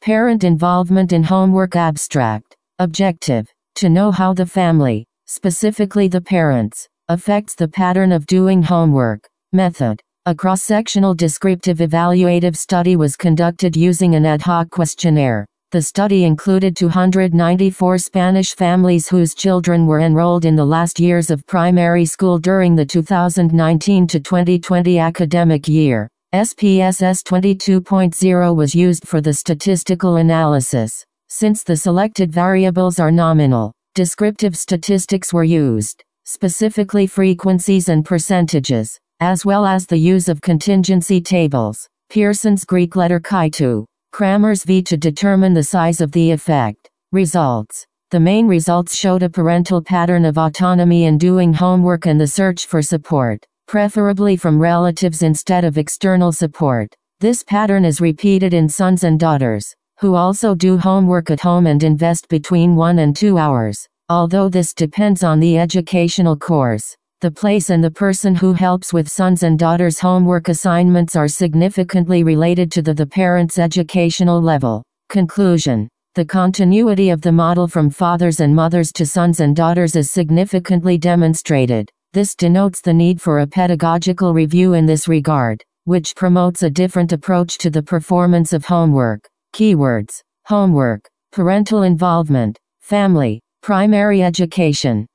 Parent involvement in homework. Abstract. Objective. To know how the family, specifically the parents, affects the pattern of doing homework. Method. A cross-sectional descriptive evaluative study was conducted using an ad hoc questionnaire. The study included 294 Spanish families whose children were enrolled in the last years of primary school during the 2019 to 2020 academic year. SPSS 22.0 was used for the statistical analysis. Since the selected variables are nominal, descriptive statistics were used, specifically frequencies and percentages, as well as the use of contingency tables. Pearson's Greek letter chi2. Cramer's V to determine the size of the effect. Results. The main results showed a parental pattern of autonomy in doing homework and the search for support, preferably from relatives instead of external support. This pattern is repeated in sons and daughters, who also do homework at home and invest between 1 and 2 hours. Although this depends on the educational course, the place and the person who helps with sons and daughters' homework assignments are significantly related to the parent's educational level. Conclusion. The continuity of the model from fathers and mothers to sons and daughters is significantly demonstrated. This denotes the need for a pedagogical review in this regard, which promotes a different approach to the performance of homework. Keywords. Homework, parental involvement, family, primary education.